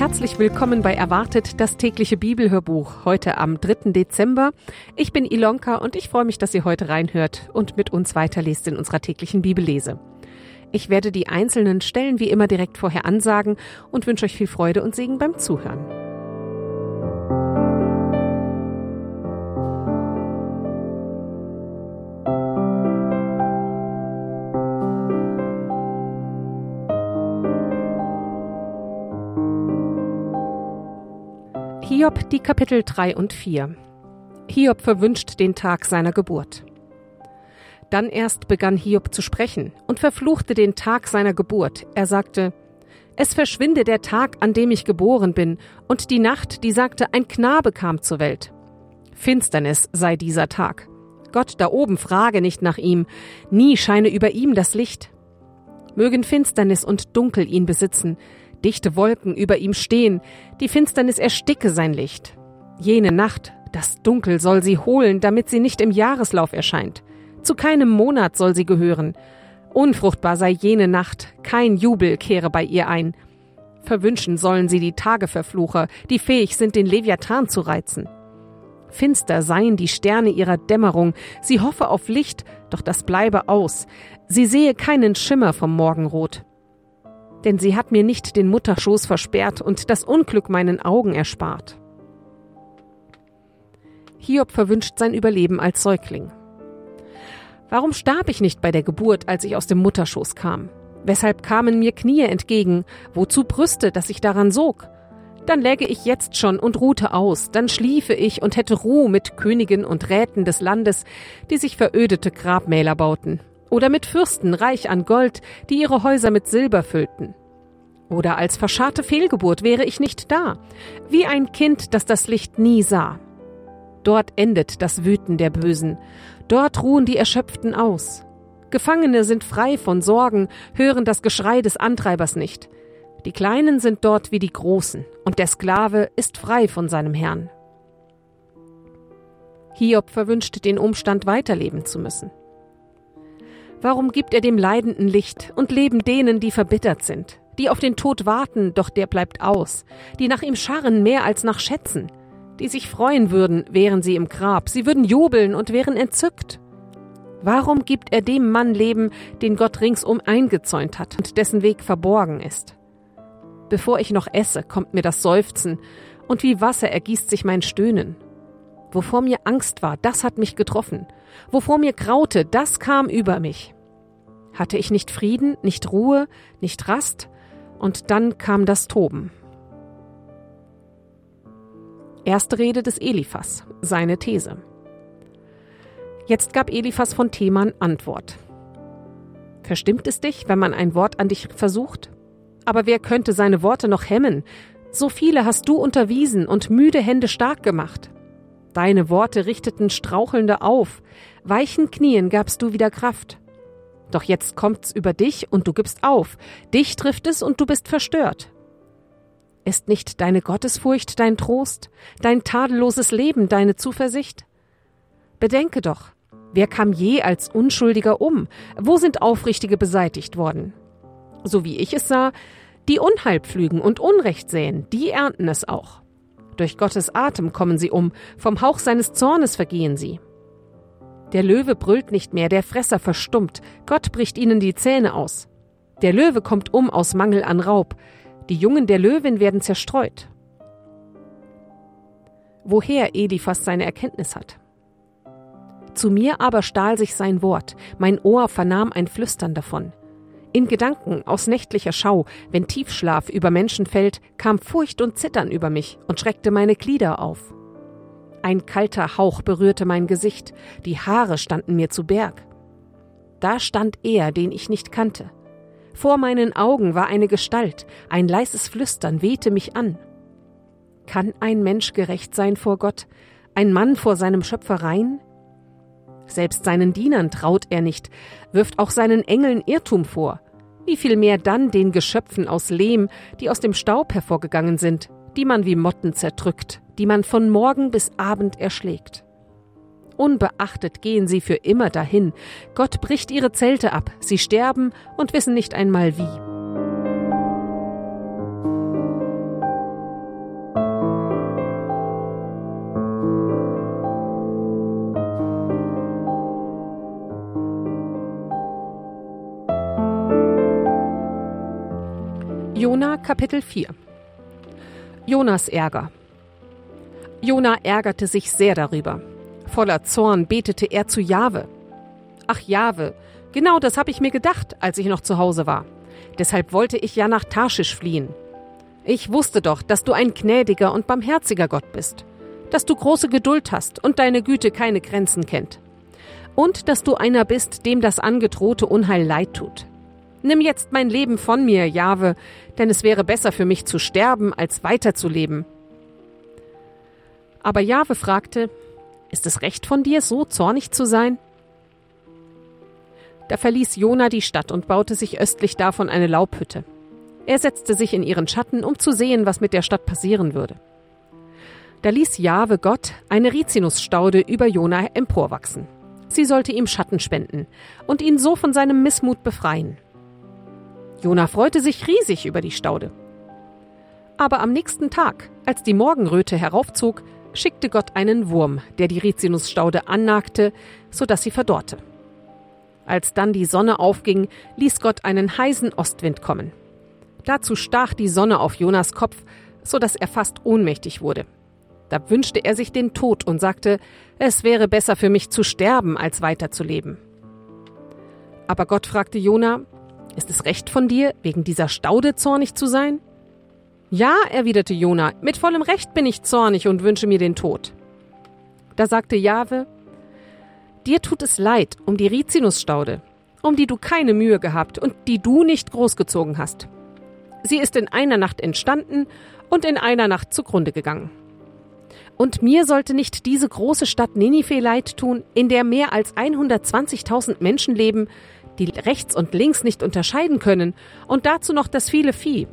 Herzlich willkommen bei Erwartet, das tägliche Bibelhörbuch, heute am 3. Dezember. Ich bin Ilonka und ich freue mich, dass ihr heute reinhört und mit uns weiterlest in unserer täglichen Bibellese. Ich werde die einzelnen Stellen wie immer direkt vorher ansagen und wünsche euch viel Freude und Segen beim Zuhören. Hiob, die Kapitel 3 und 4. Hiob verwünscht den Tag seiner Geburt. Dann erst begann Hiob zu sprechen und verfluchte den Tag seiner Geburt. Er sagte: Es verschwinde der Tag, an dem ich geboren bin, und die Nacht, die sagte, ein Knabe kam zur Welt. Finsternis sei dieser Tag. Gott da oben frage nicht nach ihm, nie scheine über ihm das Licht. Mögen Finsternis und Dunkel ihn besitzen, dichte Wolken über ihm stehen, die Finsternis ersticke sein Licht. Jene Nacht, das Dunkel soll sie holen, damit sie nicht im Jahreslauf erscheint. Zu keinem Monat soll sie gehören. Unfruchtbar sei jene Nacht, kein Jubel kehre bei ihr ein. Verwünschen sollen sie die Tageverflucher, die fähig sind, den Leviathan zu reizen. Finster seien die Sterne ihrer Dämmerung, sie hoffe auf Licht, doch das bleibe aus. Sie sehe keinen Schimmer vom Morgenrot. Denn sie hat mir nicht den Mutterschoß versperrt und das Unglück meinen Augen erspart. Hiob verwünscht sein Überleben als Säugling. Warum starb ich nicht bei der Geburt, als ich aus dem Mutterschoß kam? Weshalb kamen mir Knie entgegen? Wozu Brüste, dass ich daran sog? Dann läge ich jetzt schon und ruhte aus, dann schliefe ich und hätte Ruhe mit Königen und Räten des Landes, die sich verödete Grabmäler bauten. Oder mit Fürsten reich an Gold, die ihre Häuser mit Silber füllten. Oder als verscharrte Fehlgeburt wäre ich nicht da, wie ein Kind, das das Licht nie sah. Dort endet das Wüten der Bösen, dort ruhen die Erschöpften aus. Gefangene sind frei von Sorgen, hören das Geschrei des Antreibers nicht. Die Kleinen sind dort wie die Großen, und der Sklave ist frei von seinem Herrn. Hiob verwünscht den Umstand, weiterleben zu müssen. Warum gibt er dem Leidenden Licht und Leben denen, die verbittert sind, die auf den Tod warten, doch der bleibt aus, die nach ihm scharren mehr als nach Schätzen, die sich freuen würden, wären sie im Grab, sie würden jubeln und wären entzückt? Warum gibt er dem Mann Leben, den Gott ringsum eingezäunt hat und dessen Weg verborgen ist? Bevor ich noch esse, kommt mir das Seufzen, und wie Wasser ergießt sich mein Stöhnen. Wovor mir Angst war, das hat mich getroffen. Wovor mir graute, das kam über mich. Hatte ich nicht Frieden, nicht Ruhe, nicht Rast, und dann kam das Toben. Erste Rede des Eliphas, seine These. Jetzt gab Eliphas von Teman Antwort. Verstimmt es dich, wenn man ein Wort an dich versucht? Aber wer könnte seine Worte noch hemmen? So viele hast du unterwiesen und müde Hände stark gemacht. Deine Worte richteten Strauchelnde auf, weichen Knien gabst du wieder Kraft. Doch jetzt kommt's über dich und du gibst auf, dich trifft es und du bist verstört. Ist nicht deine Gottesfurcht dein Trost, dein tadelloses Leben deine Zuversicht? Bedenke doch, wer kam je als Unschuldiger um? Wo sind Aufrichtige beseitigt worden? So wie ich es sah, die Unheil pflügen und Unrecht säen, die ernten es auch. Durch Gottes Atem kommen sie um, vom Hauch seines Zornes vergehen sie. Der Löwe brüllt nicht mehr, der Fresser verstummt, Gott bricht ihnen die Zähne aus. Der Löwe kommt um aus Mangel an Raub, die Jungen der Löwin werden zerstreut. Woher Eliphas seine Erkenntnis hat? Zu mir aber stahl sich sein Wort, mein Ohr vernahm ein Flüstern davon. In Gedanken aus nächtlicher Schau, wenn Tiefschlaf über Menschen fällt, kam Furcht und Zittern über mich und schreckte meine Glieder auf. Ein kalter Hauch berührte mein Gesicht, die Haare standen mir zu Berg. Da stand er, den ich nicht kannte. Vor meinen Augen war eine Gestalt, ein leises Flüstern wehte mich an. Kann ein Mensch gerecht sein vor Gott, ein Mann vor seinem Schöpfer rein? Selbst seinen Dienern traut er nicht, wirft auch seinen Engeln Irrtum vor. Wie viel mehr dann den Geschöpfen aus Lehm, die aus dem Staub hervorgegangen sind, die man wie Motten zerdrückt, die man von Morgen bis Abend erschlägt. Unbeachtet gehen sie für immer dahin. Gott bricht ihre Zelte ab, sie sterben und wissen nicht einmal wie. Jona Kapitel 4. Jonas Ärger. Jona ärgerte sich sehr darüber. Voller Zorn betete er zu Jahwe. Ach Jahwe, genau das habe ich mir gedacht, als ich noch zu Hause war. Deshalb wollte ich ja nach Tarschisch fliehen. Ich wusste doch, dass du ein gnädiger und barmherziger Gott bist, dass du große Geduld hast und deine Güte keine Grenzen kennt. Und dass du einer bist, dem das angedrohte Unheil leid tut. Nimm jetzt mein Leben von mir, Jahwe, denn es wäre besser für mich zu sterben, als weiterzuleben. Aber Jahwe fragte, ist es recht von dir, so zornig zu sein? Da verließ Jona die Stadt und baute sich östlich davon eine Laubhütte. Er setzte sich in ihren Schatten, um zu sehen, was mit der Stadt passieren würde. Da ließ Jahwe Gott eine Rizinusstaude über Jona emporwachsen. Sie sollte ihm Schatten spenden und ihn so von seinem Missmut befreien. Jona freute sich riesig über die Staude. Aber am nächsten Tag, als die Morgenröte heraufzog, schickte Gott einen Wurm, der die Rizinusstaude annagte, sodass sie verdorrte. Als dann die Sonne aufging, ließ Gott einen heißen Ostwind kommen. Dazu stach die Sonne auf Jonas Kopf, sodass er fast ohnmächtig wurde. Da wünschte er sich den Tod und sagte, es wäre besser für mich zu sterben, als weiterzuleben. Aber Gott fragte Jona, ist es recht von dir, wegen dieser Staude zornig zu sein? Ja, erwiderte Jona, mit vollem Recht bin ich zornig und wünsche mir den Tod. Da sagte Jahwe, dir tut es leid um die Rizinusstaude, um die du keine Mühe gehabt und die du nicht großgezogen hast. Sie ist in einer Nacht entstanden und in einer Nacht zugrunde gegangen. Und mir sollte nicht diese große Stadt Ninive leid tun, in der mehr als 120.000 Menschen leben, die rechts und links nicht unterscheiden können, und dazu noch das viele Vieh.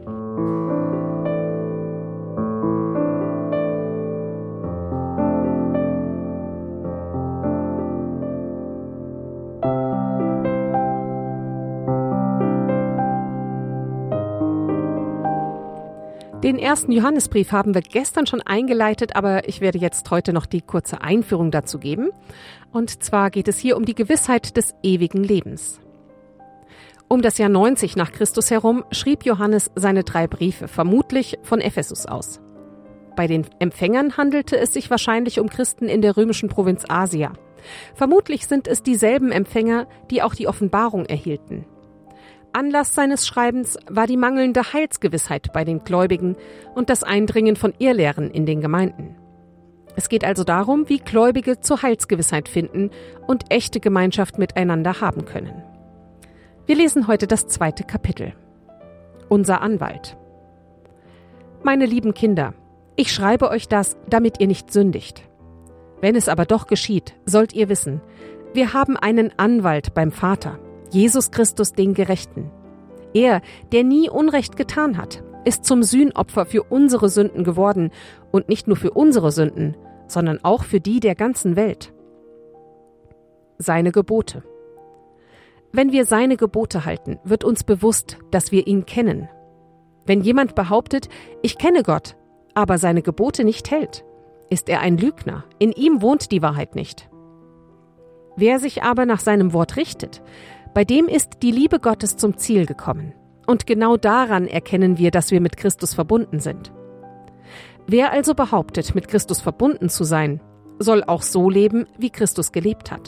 Den ersten Johannesbrief haben wir gestern schon eingeleitet, aber ich werde jetzt heute noch die kurze Einführung dazu geben. Und zwar geht es hier um die Gewissheit des ewigen Lebens. Um das Jahr 90 nach Christus herum schrieb Johannes seine 3 Briefe, vermutlich von Ephesus aus. Bei den Empfängern handelte es sich wahrscheinlich um Christen in der römischen Provinz Asia. Vermutlich sind es dieselben Empfänger, die auch die Offenbarung erhielten. Anlass seines Schreibens war die mangelnde Heilsgewissheit bei den Gläubigen und das Eindringen von Irrlehren in den Gemeinden. Es geht also darum, wie Gläubige zur Heilsgewissheit finden und echte Gemeinschaft miteinander haben können. Wir lesen heute das 2. Kapitel. Unser Anwalt. Meine lieben Kinder, ich schreibe euch das, damit ihr nicht sündigt. Wenn es aber doch geschieht, sollt ihr wissen, wir haben einen Anwalt beim Vater, Jesus Christus, den Gerechten. Er, der nie Unrecht getan hat, ist zum Sühnopfer für unsere Sünden geworden und nicht nur für unsere Sünden, sondern auch für die der ganzen Welt. Seine Gebote. Wenn wir seine Gebote halten, wird uns bewusst, dass wir ihn kennen. Wenn jemand behauptet, ich kenne Gott, aber seine Gebote nicht hält, ist er ein Lügner, in ihm wohnt die Wahrheit nicht. Wer sich aber nach seinem Wort richtet, bei dem ist die Liebe Gottes zum Ziel gekommen. Und genau daran erkennen wir, dass wir mit Christus verbunden sind. Wer also behauptet, mit Christus verbunden zu sein, soll auch so leben, wie Christus gelebt hat.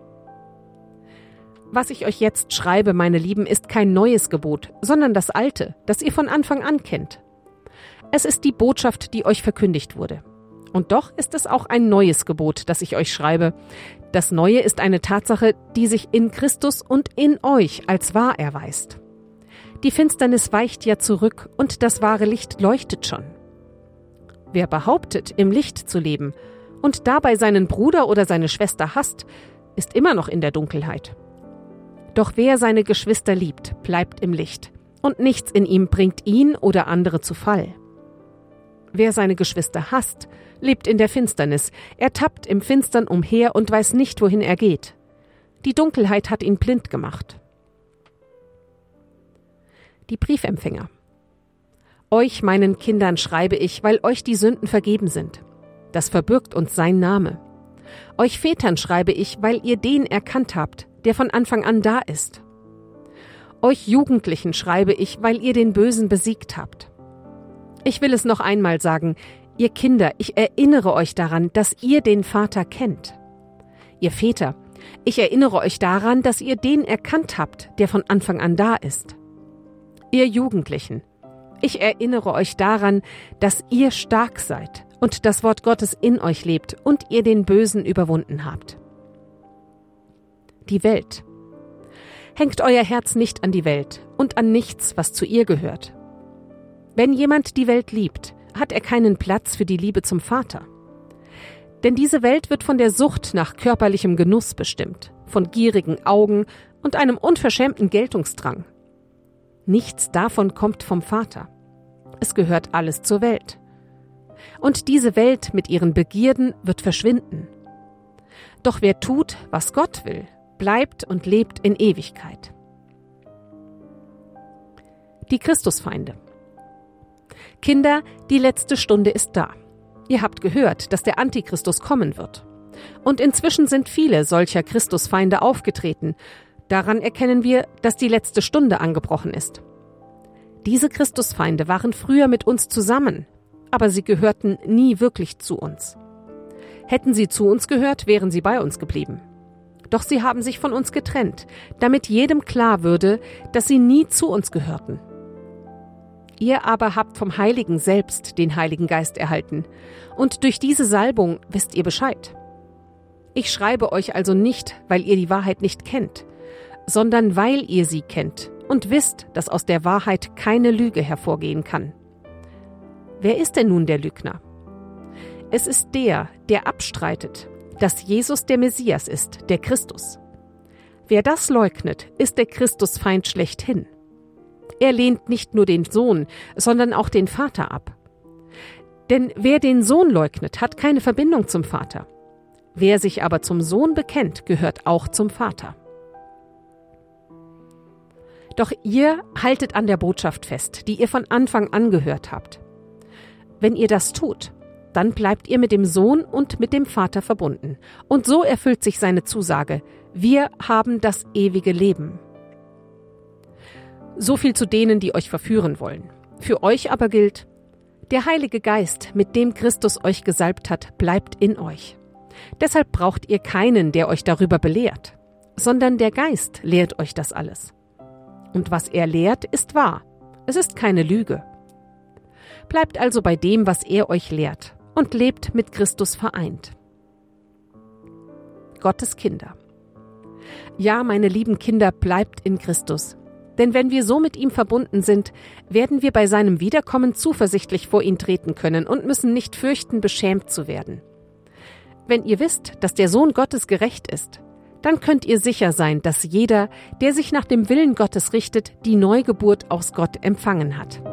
Was ich euch jetzt schreibe, meine Lieben, ist kein neues Gebot, sondern das alte, das ihr von Anfang an kennt. Es ist die Botschaft, die euch verkündigt wurde. Und doch ist es auch ein neues Gebot, das ich euch schreibe. Das Neue ist eine Tatsache, die sich in Christus und in euch als wahr erweist. Die Finsternis weicht ja zurück und das wahre Licht leuchtet schon. Wer behauptet, im Licht zu leben und dabei seinen Bruder oder seine Schwester hasst, ist immer noch in der Dunkelheit. Doch wer seine Geschwister liebt, bleibt im Licht, und nichts in ihm bringt ihn oder andere zu Fall. Wer seine Geschwister hasst, lebt in der Finsternis, er tappt im Finstern umher und weiß nicht, wohin er geht. Die Dunkelheit hat ihn blind gemacht. Die Briefempfänger. Euch, meinen Kindern, schreibe ich, weil euch die Sünden vergeben sind. Das verbirgt uns sein Name. Euch Vätern schreibe ich, weil ihr den erkannt habt, der von Anfang an da ist. Euch Jugendlichen schreibe ich, weil ihr den Bösen besiegt habt. Ich will es noch einmal sagen, ihr Kinder, ich erinnere euch daran, dass ihr den Vater kennt. Ihr Väter, ich erinnere euch daran, dass ihr den erkannt habt, der von Anfang an da ist. Ihr Jugendlichen, ich erinnere euch daran, dass ihr stark seid und das Wort Gottes in euch lebt und ihr den Bösen überwunden habt. Die Welt. Hängt euer Herz nicht an die Welt und an nichts, was zu ihr gehört. Wenn jemand die Welt liebt, hat er keinen Platz für die Liebe zum Vater. Denn diese Welt wird von der Sucht nach körperlichem Genuss bestimmt, von gierigen Augen und einem unverschämten Geltungsdrang. Nichts davon kommt vom Vater. Es gehört alles zur Welt. Und diese Welt mit ihren Begierden wird verschwinden. Doch wer tut, was Gott will, bleibt und lebt in Ewigkeit. Die Christusfeinde. Kinder, die letzte Stunde ist da. Ihr habt gehört, dass der Antichristus kommen wird. Und inzwischen sind viele solcher Christusfeinde aufgetreten. Daran erkennen wir, dass die letzte Stunde angebrochen ist. Diese Christusfeinde waren früher mit uns zusammen, aber sie gehörten nie wirklich zu uns. Hätten sie zu uns gehört, wären sie bei uns geblieben. Doch sie haben sich von uns getrennt, damit jedem klar würde, dass sie nie zu uns gehörten. Ihr aber habt vom Heiligen selbst den Heiligen Geist erhalten, und durch diese Salbung wisst ihr Bescheid. Ich schreibe euch also nicht, weil ihr die Wahrheit nicht kennt, sondern weil ihr sie kennt und wisst, dass aus der Wahrheit keine Lüge hervorgehen kann. Wer ist denn nun der Lügner? Es ist der, der abstreitet, dass Jesus der Messias ist, der Christus. Wer das leugnet, ist der Christusfeind schlechthin. Er lehnt nicht nur den Sohn, sondern auch den Vater ab. Denn wer den Sohn leugnet, hat keine Verbindung zum Vater. Wer sich aber zum Sohn bekennt, gehört auch zum Vater. Doch ihr haltet an der Botschaft fest, die ihr von Anfang an gehört habt. Wenn ihr das tut, dann bleibt ihr mit dem Sohn und mit dem Vater verbunden. Und so erfüllt sich seine Zusage: Wir haben das ewige Leben. So viel zu denen, die euch verführen wollen. Für euch aber gilt: Der Heilige Geist, mit dem Christus euch gesalbt hat, bleibt in euch. Deshalb braucht ihr keinen, der euch darüber belehrt, sondern der Geist lehrt euch das alles. Und was er lehrt, ist wahr. Es ist keine Lüge. Bleibt also bei dem, was er euch lehrt, und lebt mit Christus vereint. Gottes Kinder. Ja, meine lieben Kinder, bleibt in Christus. Denn wenn wir so mit ihm verbunden sind, werden wir bei seinem Wiederkommen zuversichtlich vor ihn treten können und müssen nicht fürchten, beschämt zu werden. Wenn ihr wisst, dass der Sohn Gottes gerecht ist, dann könnt ihr sicher sein, dass jeder, der sich nach dem Willen Gottes richtet, die Neugeburt aus Gott empfangen hat.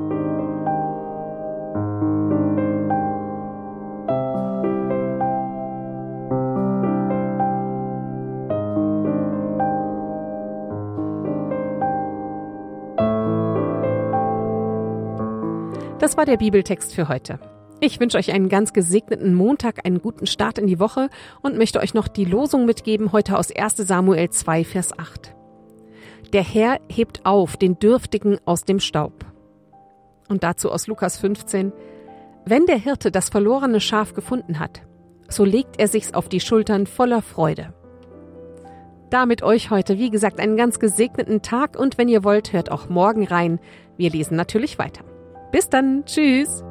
Das war der Bibeltext für heute. Ich wünsche euch einen ganz gesegneten Montag, einen guten Start in die Woche und möchte euch noch die Losung mitgeben, heute aus 1. Samuel 2, Vers 8. Der Herr hebt auf den Dürftigen aus dem Staub. Und dazu aus Lukas 15. Wenn der Hirte das verlorene Schaf gefunden hat, so legt er sich's auf die Schultern voller Freude. Damit euch heute, wie gesagt, einen ganz gesegneten Tag und wenn ihr wollt, hört auch morgen rein. Wir lesen natürlich weiter. Bis dann, tschüss!